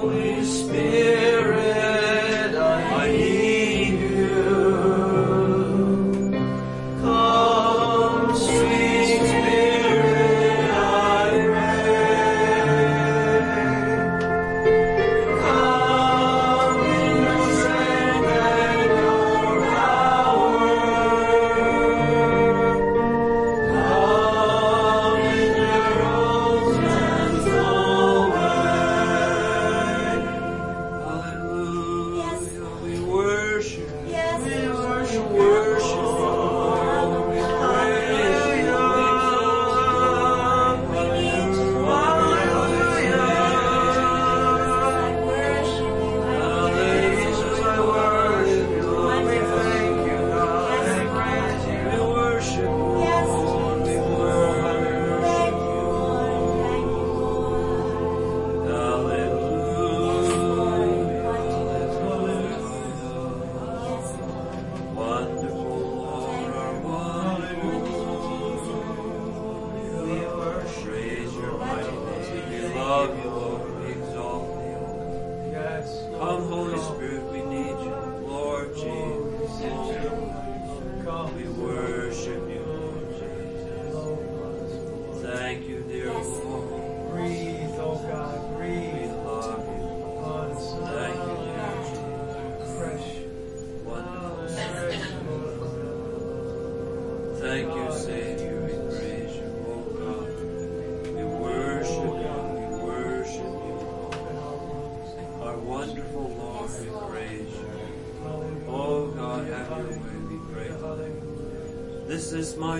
This is my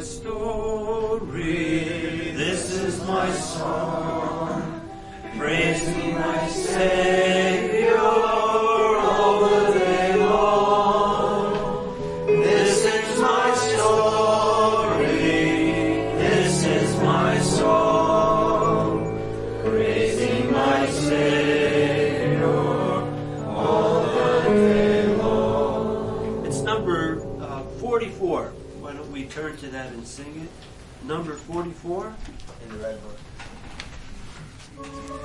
story, this is my song, praising my Savior all the day long. This is my story, this is my song, praising my Savior all the day long. It's number 44. Why don't we turn to that and sing it? Number 44 in the red book.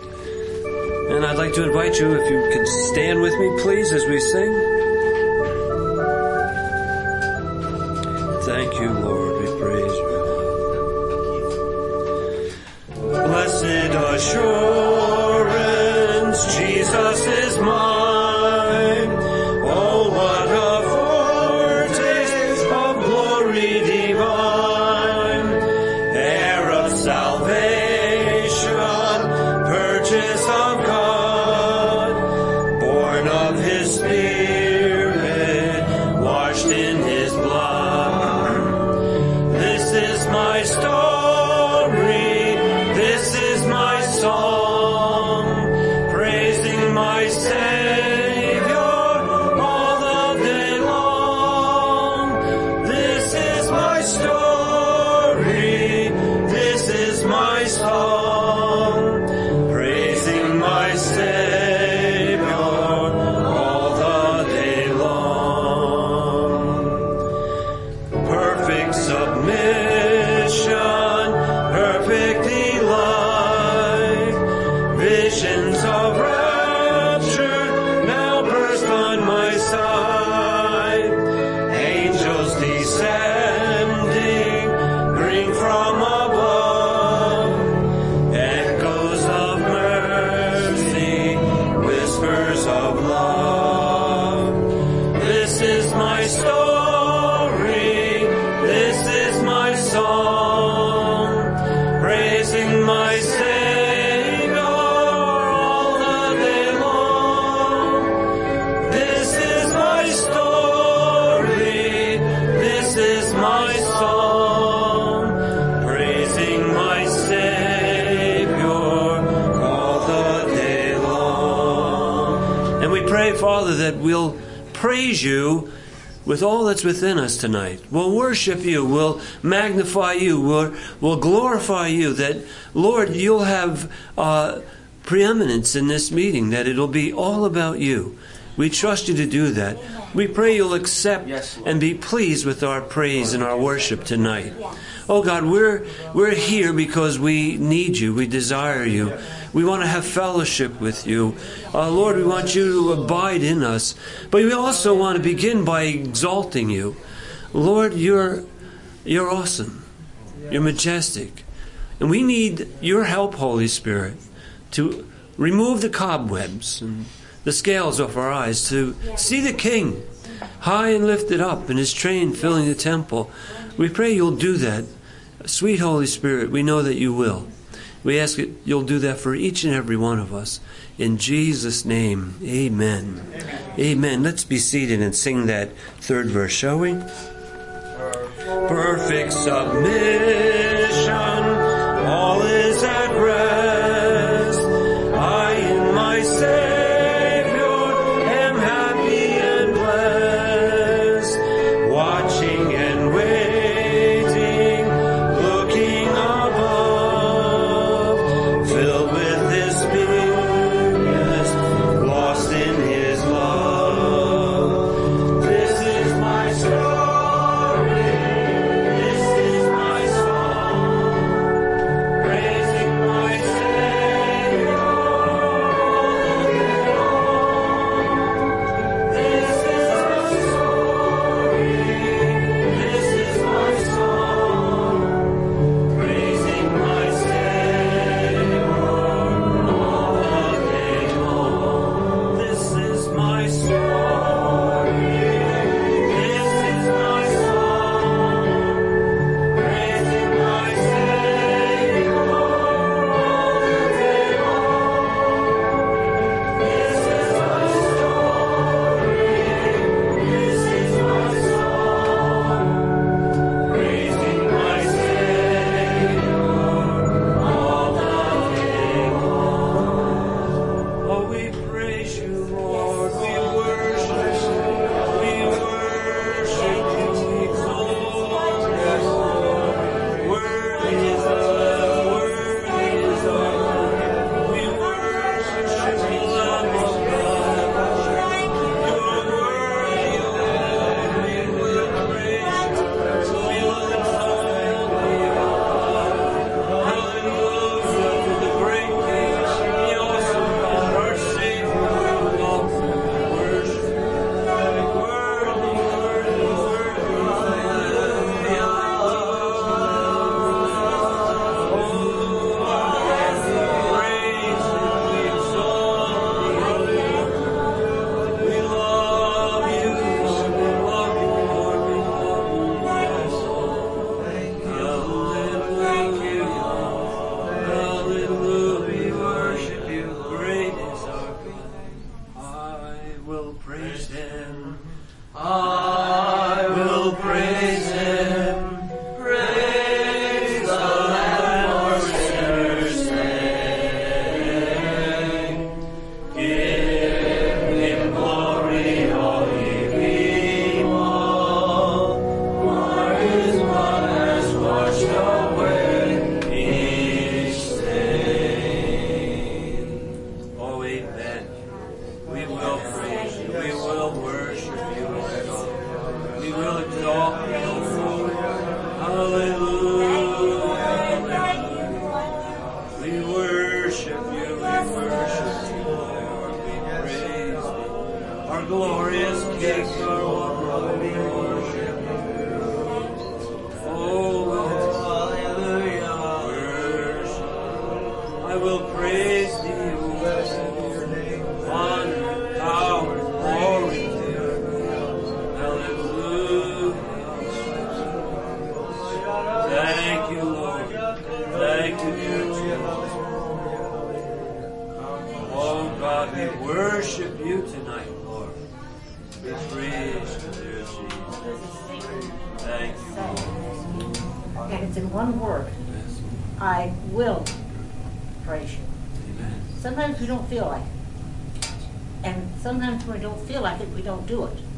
And I'd like to invite you, if you could stand with me, please, as we sing. Thank you, Lord. We praise you. Blessed assurance, Jesus is mine. Oh, what a foretaste of glory divine, heir of salvation, purchase of God, born of His Spirit, washed in His blood. This is my story, this is my song, praising my Savior all the day long. This is my story, this is my song, praising my Savior all the day long. Perfect submission, perfect delight, visions of rapture now burst on my sight. Angels descending bring from above echoes of mercy, whispers of love. This is my story, this is my song, praising my Savior all the day long. This is my story, this is my song, praising my Savior all the day long. And we pray, Father, that we'll praise you with all that's within us tonight. We'll worship you. We'll magnify you. We'll glorify you. That, Lord, you'll have preeminence in this meeting, that it'll be all about you. We trust you to do that. We pray you'll accept and be pleased with our praise and our worship tonight. Oh God, we're here because we need you. We desire you. We want to have fellowship with you. Lord, we want you to abide in us. But we also want to begin by exalting you. Lord, you're awesome. You're majestic. And we need your help, Holy Spirit, to remove the cobwebs and the scales off our eyes, to see the King high and lifted up and his train filling the temple. We pray you'll do that. Sweet Holy Spirit, we know that you will. We ask that you'll do that for each and every one of us. In Jesus' name, amen. Amen. Let's be seated and sing that third verse, shall we? Perfect submission, all is at rest. I in my Savior am happy and blessed, watching and waiting, looking above, filled with His Spirit, lost in His love. This is my story. This is my song, praising my Savior all day long. This is my story. This is my song, praising my Savior all day long. This is my story. This is my song, praising my Savior all day long. This is my story. This is my song, praising my Savior all day long. Oh, we praise you, Lord. We worship you. We worship you. We exalt you. Worthy is the Lamb. Worthy is the Lamb. We worship you, Lamb of God. You are worthy, O Lord. We will praise you. We will exalt thee, O God. Hallelujah to the great King, the awesome God, our Savior, our Lord. Worship you. Worthy, worthy, praise him. I will praise him. Praise the Lamb, our sinners sing. Give him glory, all ye people. For his blood has washed away each stain. Oh, amen. We will praise you. We will worship you, O God. We will exalt you, O Lord. Hallelujah. We worship you. We worship you, Lord. We praise you. Our glorious King, our one we worship you. Oh, hallelujah. Worship. I will praise thee, O Lord. Honor, power, glory to you. Hallelujah. Thank you, Lord. Thank you, dear Jesus. Oh God, we worship you tonight, Lord. We praise you, dear Jesus. Thank you, Lord. And it's in one word. I will praise you. Amen. Sometimes we don't feel like it. And sometimes when we don't feel like it, we don't do it.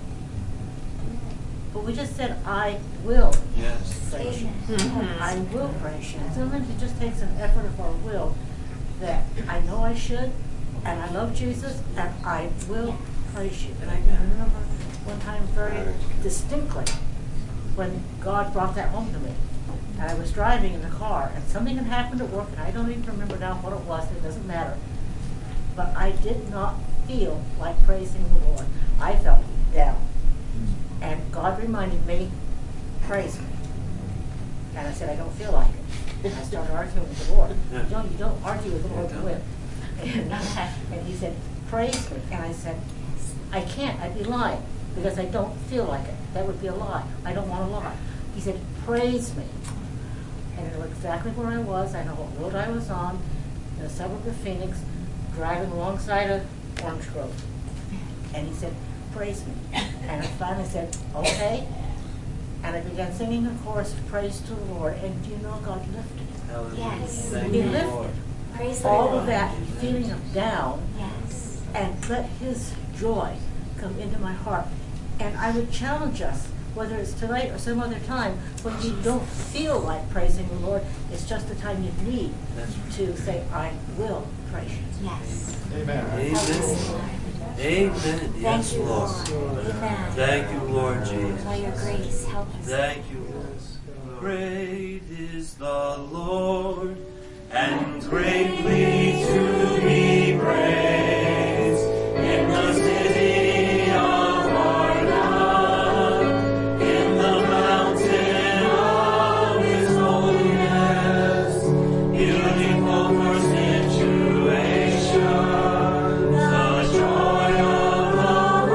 But we just said, I will Yes. praise you. I will praise you. And sometimes it just takes an effort of our will that I know I should, and I love Jesus, and I will praise you. And I can remember one time very distinctly when God brought that home to me. And I was driving in the car, and something had happened at work, and I don't even remember now what it was, it doesn't matter. But I did not feel like praising the Lord. I felt down. And God reminded me, praise me. And I said, I don't feel like it. I started arguing with the Lord. You don't argue with the Lord to win. And he said, praise me. And I said, I can't. I'd be lying because I don't feel like it. That would be a lie. I don't want to lie. He said, praise me. And I knew exactly where I was. I know what road I was on, in a suburb of Phoenix, driving alongside of Orange Grove. And he said, praise me. And I finally said, okay. And I began singing a chorus of praise to the Lord. And do you know God lifted it? Yes. He lifted Praise the all Lord. of that feeling of down Yes. and let his joy come into my heart. And I would challenge us, whether it's tonight or some other time, when you don't feel like praising the Lord, it's just the time you need to say, I will praise you. Yes. Amen. Amen. Amen. Yes, Thank you, Lord. Lord. Amen. Thank you, Lord Jesus. By your grace, help us. Thank you, Lord. Great is the Lord, and greatly to be praised in the city of our God, in the mountain of his holiness, beautiful for situations, the joy of the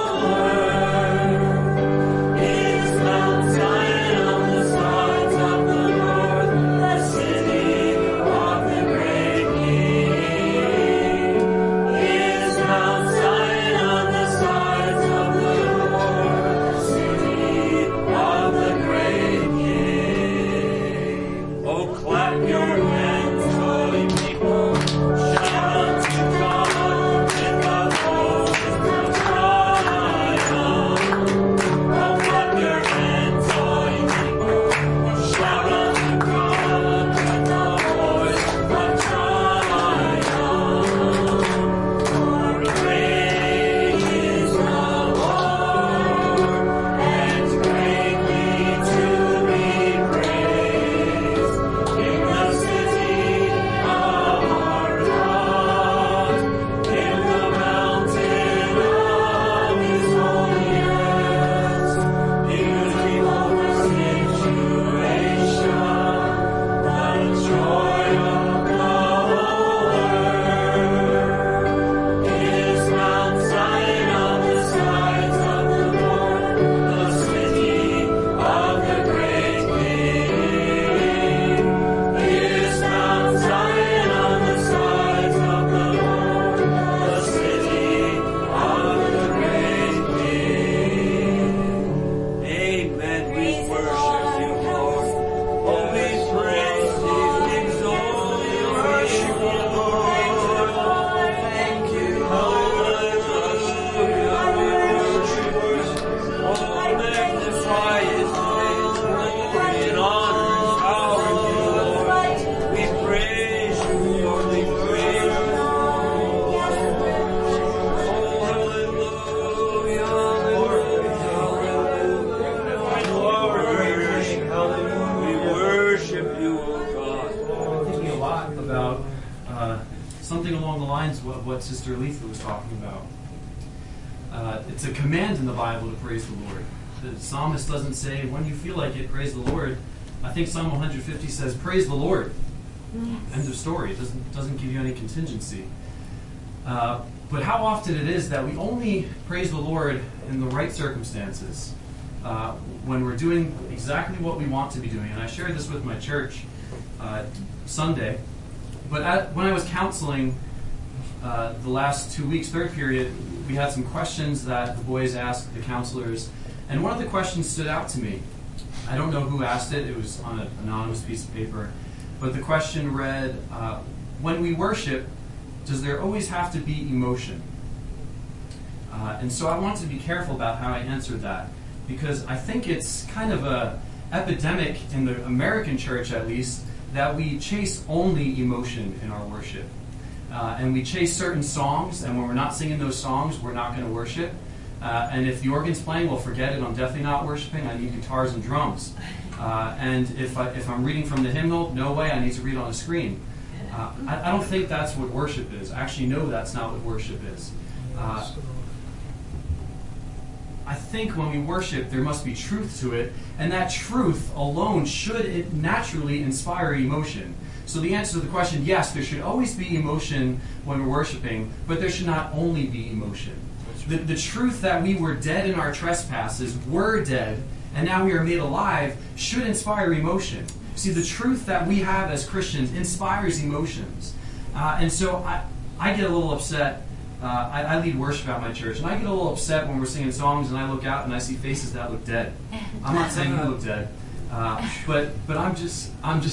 Lord is Mount Zion on the sides of the north, the city of the great King. Is Mount Zion on the sides of the north, the city of the great King. Oh, clap your hands, holy people, shout unto God with the voice of triumph. Oh, clap your hands, holy people, shout unto God with the voice of triumph. For great is the Lord, and greatly to be praised in the city of our God, in the mountain of his holiness, beautiful for situation, the joy of the Lord is Mount Zion on the sides of the north, the city of the great King. Is Mount Zion on the sides of the north, the city of the great King. Amen. We worship you, Lord. Oh, we praise you, exalt you, worship you, Lord. Thank you, hallelujah. Oh, magnify his name, glory and honor and power to you, Lord. We praise you, Lord. We praise you. Oh, hallelujah, hallelujah. We worship you, oh God. I'm thinking a lot about something along the lines of what Sister Letha was talking about. It's a command in the Bible to praise the Lord. The psalmist doesn't say, when you feel like it, praise the Lord. I think Psalm 150 says, praise the Lord. End of story. It doesn't give you any contingency. But how often it is that we only praise the Lord in the right circumstances, when we're doing exactly what we want to be doing. And I shared this with my church Sunday. But when I was counseling the last 2 weeks, third period, we had some questions that the boys asked the counselors. And one of the questions stood out to me. I don't know who asked it. It was on an anonymous piece of paper. But the question read, when we worship, does there always have to be emotion? And so I wanted to be careful about how I answered that, because I think it's kind of a epidemic in the American church, at least, that we chase only emotion in our worship. And we chase certain songs, and when we're not singing those songs, we're not going to worship. And if the organ's playing, well, forget it. I'm definitely not worshiping. I need guitars and drums. And if I'm reading from the hymnal, no way. I need to read on a screen. I don't think that's what worship is. I actually know that's not what worship is. I think when we worship, there must be truth to it, and that truth alone should naturally inspire emotion. So the answer to the question, yes, there should always be emotion when we're worshiping, but there should not only be emotion. The truth that we were dead in our trespasses, were dead, and now we are made alive, should inspire emotion. See, the truth that we have as Christians inspires emotions. And so I get a little upset. I lead worship at my church, and I get a little upset when we're singing songs and I look out and I see faces that look dead. I'm not saying you look dead, but I'm just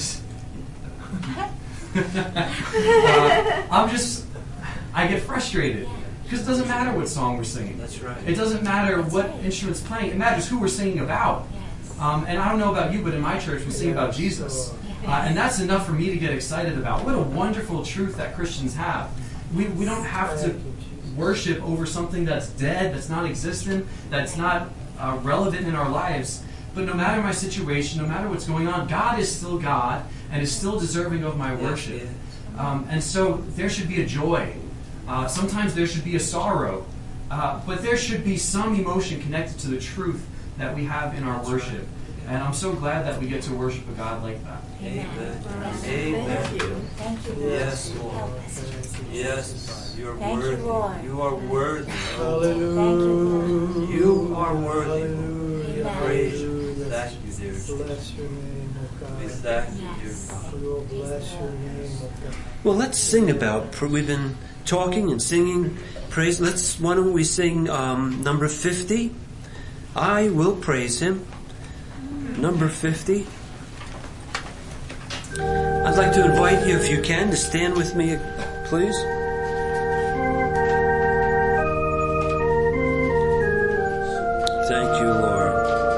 I get frustrated because it doesn't matter what song we're singing. That's right. It doesn't matter what instrument's playing. It matters who we're singing about. And I don't know about you, but in my church we sing about Jesus. And that's enough for me to get excited about. What a wonderful truth that Christians have. We don't have to worship over something that's dead, that's not existent, that's not relevant in our lives. But no matter my situation, no matter what's going on, God is still God and is still deserving of my worship. And so there should be a joy. Sometimes there should be a sorrow. But there should be some emotion connected to the truth that we have in our worship. And I'm so glad that we get to worship a God like that. Amen. Amen. Thank you. Thank you, Lord. Yes, Lord. Help us, Jesus. Yes, you are Thank you, worthy. Lord. You are worthy. Thank you, Lord. You are worthy. We Amen. praise you. Thank you, dear. Bless your name, O We God. thank you, dear Yes. God. We will bless your name, O God. Well, let's sing about. We've been talking and singing praise. Why don't we sing number 50? I will praise him. Number 50. I'd like to invite you, if you can, to stand with me, please. Thank you, Lord.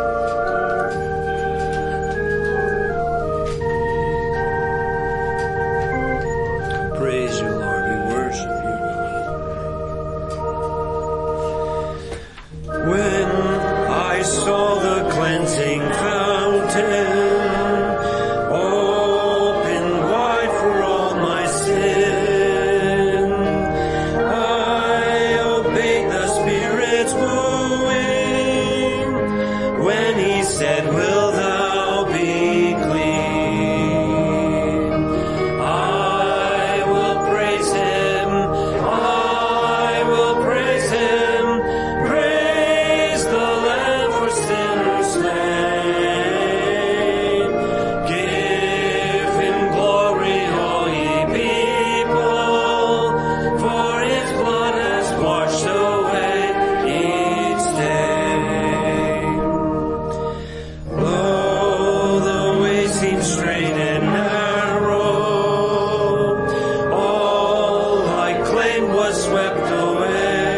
Praise you, Lord. We worship you. When I saw the cleansing fountain open wide for all my sin, I obeyed the Spirit's wooing when he said, "Will thou be clean?" I will praise him. I will praise him. Praise the Lamb for sinners slain. Give him glory, all ye people, for his blood has washed away each stain. Though the way seems straight and narrow, all I claimed was swept away.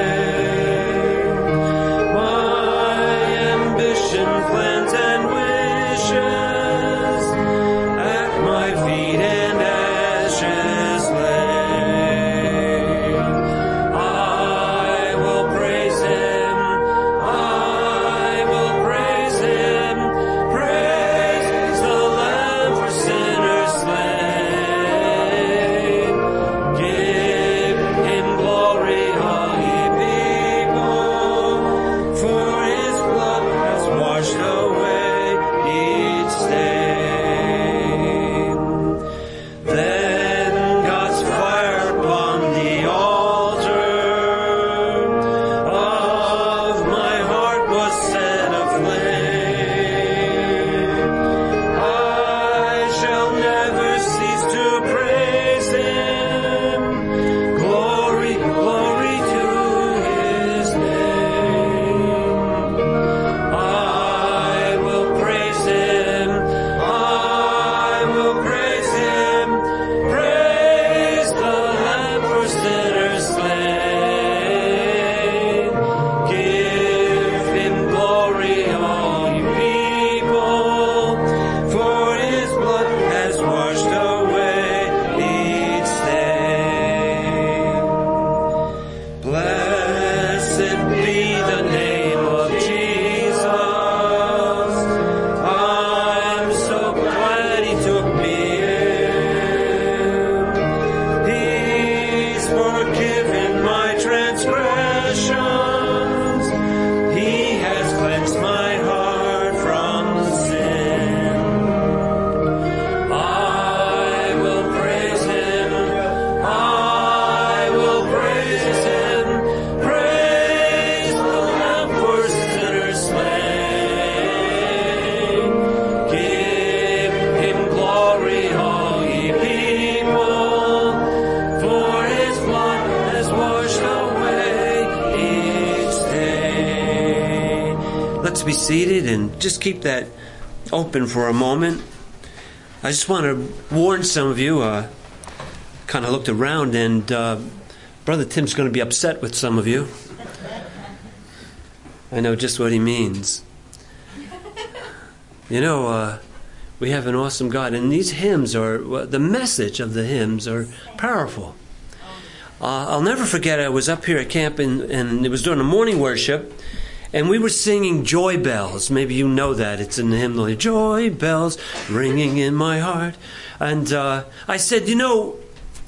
My ambition, plans, and wishes at my feet and ashes lay. I will praise him. I will praise him. Praise the Lamb for sinners slain. Give him glory, forgiven my transgressions. He has cleansed my heart from sin. I will praise him. I will praise him. Praise the Lamb for sinners slain. Give him glory, all ye people, for his blood has washed away each day. Let's be seated and just keep that open for a moment. I just want to warn some of you, kind of looked around, and Brother Tim's going to be upset with some of you. I know just what he means. You know, we have an awesome God, and these hymns are, the message of the hymns are powerful. I'll never forget, I was up here at camp, and it was during the morning worship, and we were singing Joy Bells. Maybe you know that. It's in the hymnal. Joy bells ringing in my heart. And I said, you know,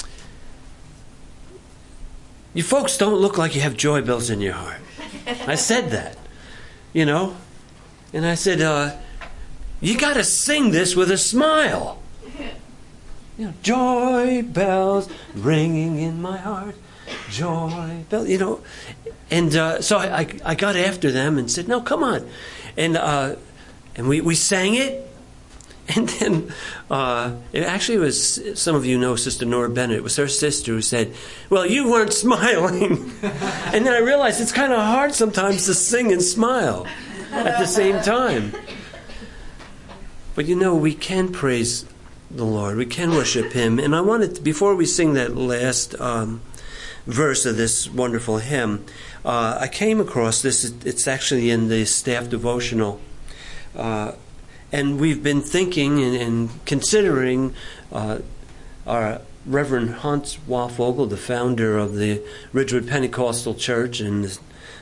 you folks don't look like you have joy bells in your heart. I said that, you know. And I said, you got to sing this with a smile. You know, joy bells ringing in my heart. Joy bells, you know. And so I got after them and said, no, come on. And we sang it. And then it actually was, some of you know Sister Nora Bennett. It was her sister who said, well, you weren't smiling. And then I realized it's kind of hard sometimes to sing and smile at the same time. But you know, we can praise the Lord. We can worship him. And I wanted to, before we sing that last verse of this wonderful hymn, I came across this. It's actually in the staff devotional. And we've been thinking and considering our Reverend Hans Walfogel, the founder of the Ridgewood Pentecostal Church, and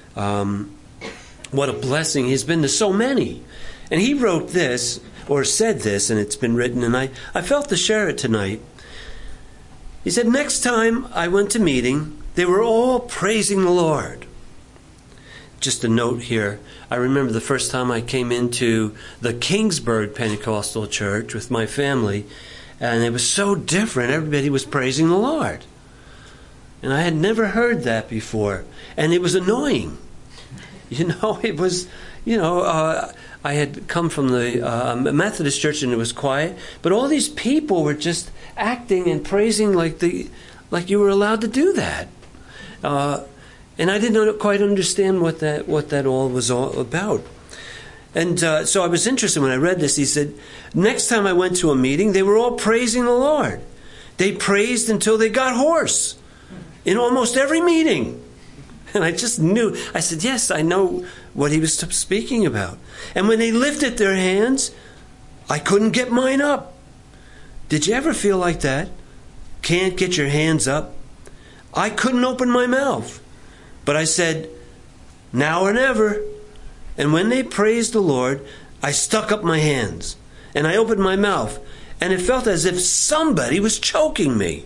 what a blessing he's been to so many. And he wrote this, or said this, and it's been written, and I felt to share it tonight. He said, next time I went to meeting, they were all praising the Lord. Just a note here. I remember the first time I came into the Kingsburg Pentecostal Church with my family, and it was so different. Everybody was praising the Lord. And I had never heard that before. And it was annoying. You know, it was, you know, I had come from the Methodist church and it was quiet, but all these people were just acting and praising like you were allowed to do that. And I didn't quite understand what that all was all about. And so I was interested when I read this. He said, next time I went to a meeting, they were all praising the Lord. They praised until they got hoarse in almost every meeting. And I just knew. I said, yes, I know what he was speaking about. And when they lifted their hands, I couldn't get mine up. Did you ever feel like that? Can't get your hands up? I couldn't open my mouth. But I said, now or never. And when they praised the Lord, I stuck up my hands and I opened my mouth, and it felt as if somebody was choking me.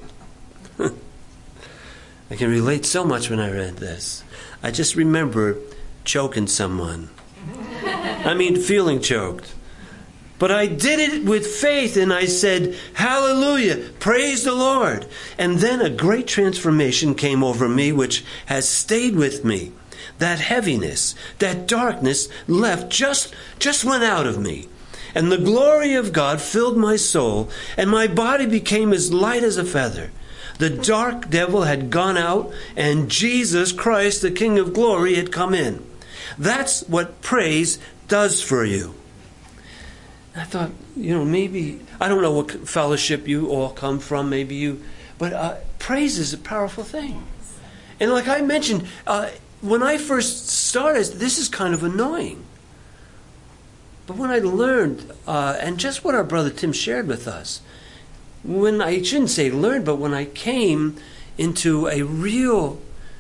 I can relate so much when I read this. I just remember choking someone. I mean, feeling choked. But I did it with faith, and I said, hallelujah, praise the Lord. And then a great transformation came over me, which has stayed with me. That heaviness, that darkness left, just went out of me. And the glory of God filled my soul, and my body became as light as a feather. The dark devil had gone out, and Jesus Christ, the King of glory, had come in. That's what praise does for you. I thought, maybe, I don't know what fellowship you all come from, but praise is a powerful thing. And like I mentioned, when I first started, this is kind of annoying. But when I learned, and just what our brother Tim shared with us, when I shouldn't say learned, but when I came into a real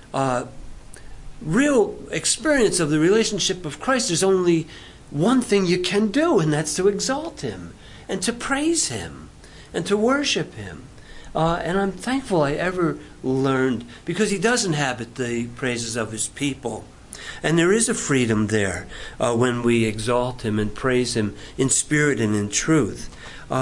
experience of the relationship of Christ, there's only one thing you can do, and that's to exalt him and to praise him and to worship him. And I'm thankful I ever learned, because he does inhabit the praises of his people. And there is a freedom there when we exalt him and praise him in spirit and in truth.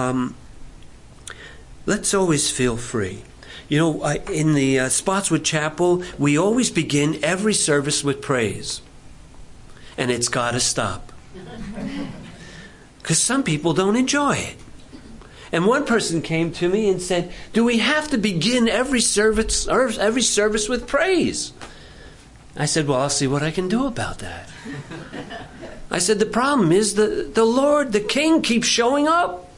Let's always feel free. You know, in the Spotswood Chapel, we always begin every service with praise. And it's got to stop. Because some people don't enjoy it. And one person came to me and said, do we have to begin every service with praise? I said, well, I'll see what I can do about that. I said, the problem is the Lord, the King, keeps showing up.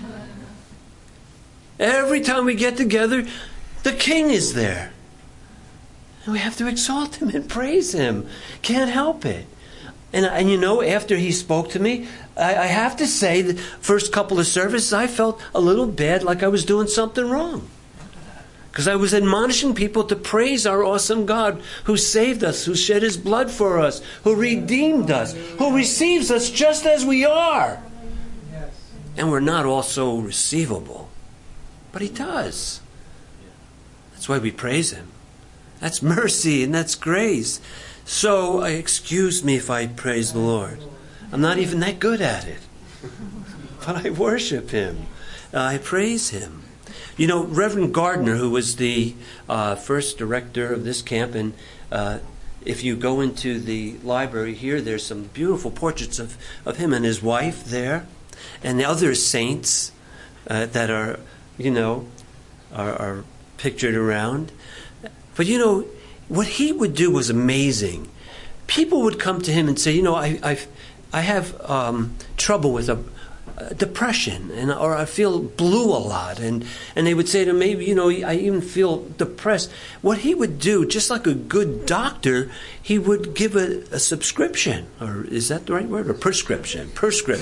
Every time we get together, the King is there. And we have to exalt him and praise him. Can't help it. And you know, after he spoke to me, I have to say, the first couple of services, I felt a little bad, like I was doing something wrong. Because I was admonishing people to praise our awesome God who saved us, who shed his blood for us, who redeemed us, who receives us just as we are. And we're not also receivable. But he does. That's why we praise him. That's mercy and that's grace. So, excuse me if I praise the Lord. I'm not even that good at it. But I worship him. I praise him. You know, Reverend Gardner, who was the first director of this camp, and if you go into the library here, there's some beautiful portraits of him and his wife there, and the other saints that are, you know, are pictured around. But, you know, what he would do was amazing. People would come to him and say, you know, I have trouble with depression, or I feel blue a lot. And they would say to him, maybe, you know, I even feel depressed. What he would do, just like a good doctor, he would give a subscription. Or is that the right word? Or prescription.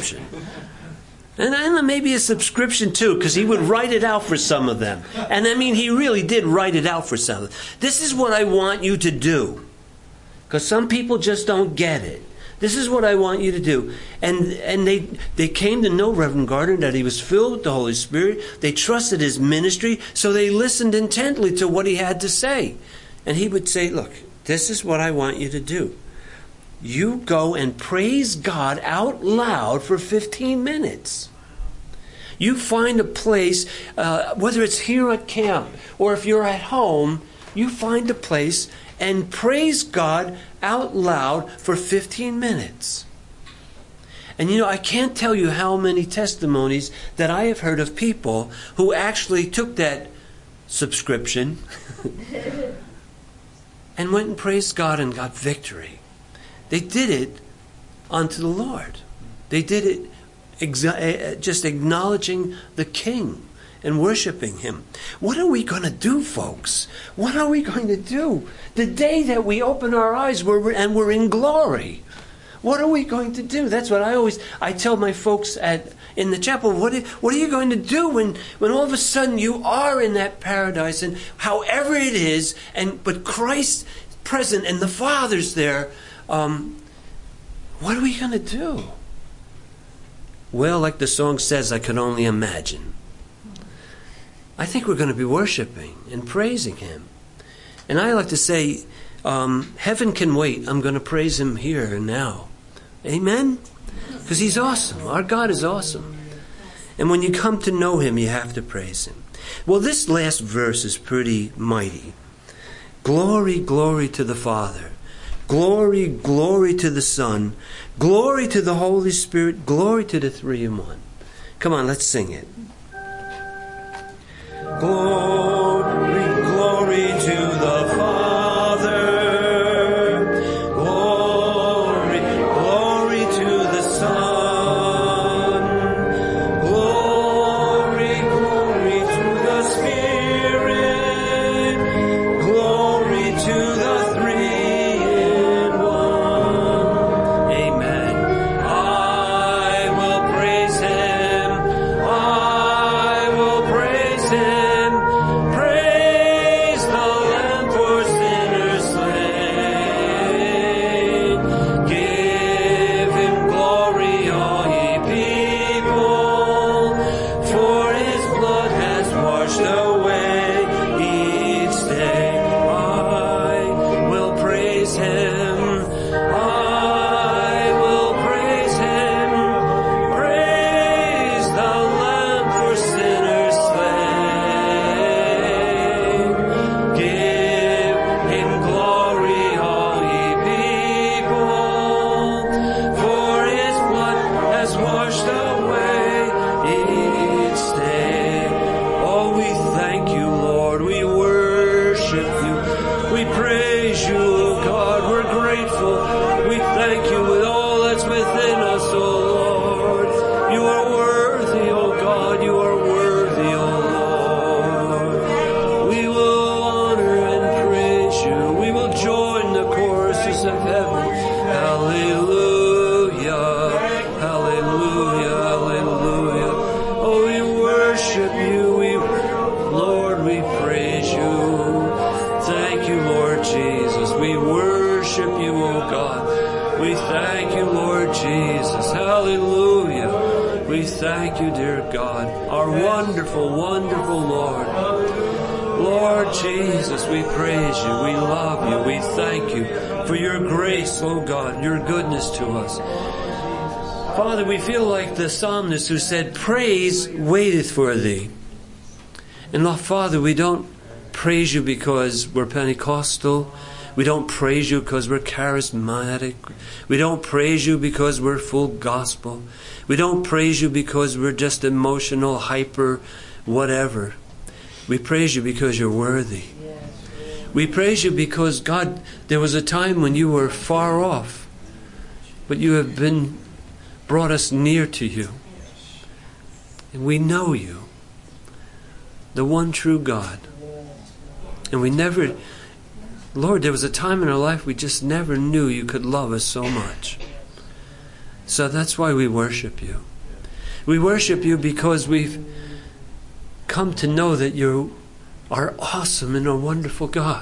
And maybe a subscription too, because he would write it out for some of them. And I mean, he really did write it out for some of them. This is what I want you to do. Because some people just don't get it. This is what I want you to do. And they came to know Reverend Gardner, that he was filled with the Holy Spirit. They trusted his ministry, so they listened intently to what he had to say. And he would say, look, this is what I want you to do. You go and praise God out loud for 15 minutes. You find a place, whether it's here at camp or if you're at home, you find a place and praise God out loud for 15 minutes. And you know, I can't tell you how many testimonies that I have heard of people who actually took that subscription and went and praised God and got victory. They did it unto the Lord. They did it just acknowledging the King and worshiping him. What are we going to do, folks? What are we going to do the day that we open our eyes and we're in glory? What are we going to do? That's what I tell my folks in the chapel. What are you going to do when all of a sudden you are in that paradise, and however it is, but Christ's present and the Father's there? What are we going to do? Well, like the song says, I can only imagine. I think we're going to be worshiping and praising him. And I like to say, heaven can wait. I'm going to praise him here and now. Amen? Because he's awesome. Our God is awesome. And when you come to know him, you have to praise him. Well, this last verse is pretty mighty. Glory, glory to the Father. Glory, glory to the Son. Glory to the Holy Spirit. Glory to the Three in One. Come on, let's sing it. Glory, glory to the Father. Glory, glory to the Son. Glory, glory to the Spirit. Glory to the Three in One. Amen. I will praise him. I will praise him. We praise you, O God. We're grateful. We thank you with all that's within us, O Lord. You are worthy, O God. You are worthy, O Lord. We will honor and praise you. We will join the choruses of heaven. Hallelujah. Hallelujah. Hallelujah. Oh, we worship you. Lord, we praise you. Thank you, Lord Jesus. We worship you, O God. We thank you, Lord Jesus. Hallelujah. We thank you, dear God, our wonderful, wonderful Lord. Lord Jesus, we praise you. We love you. We thank you for your grace, O God, your goodness to us. Father, we feel like the psalmist who said, praise waiteth for thee. And Father, we don't praise you because we're Pentecostal. We don't praise you because we're charismatic. We don't praise you because we're full gospel. We don't praise you because we're just emotional, hyper, whatever. We praise you because you're worthy. We praise you because, God, there was a time when you were far off, but you have brought us near to you. And we know you, the one true God. And we never, Lord, there was a time in our life we just never knew you could love us so much. So that's why we worship you. We worship you because we've come to know that you are awesome and a wonderful God.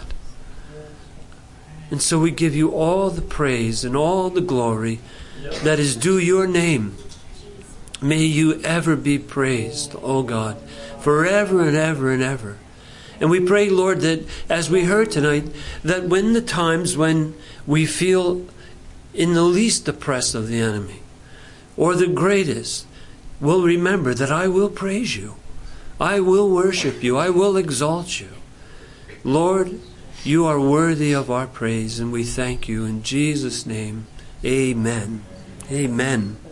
And so we give you all the praise and all the glory that is due your name. May you ever be praised, O God, forever and ever and ever. And we pray, Lord, that as we heard tonight, that when the times when we feel in the least oppressed of the enemy, or the greatest, we'll remember that I will praise you. I will worship you. I will exalt you. Lord, you are worthy of our praise, and we thank you in Jesus' name. Amen. Amen.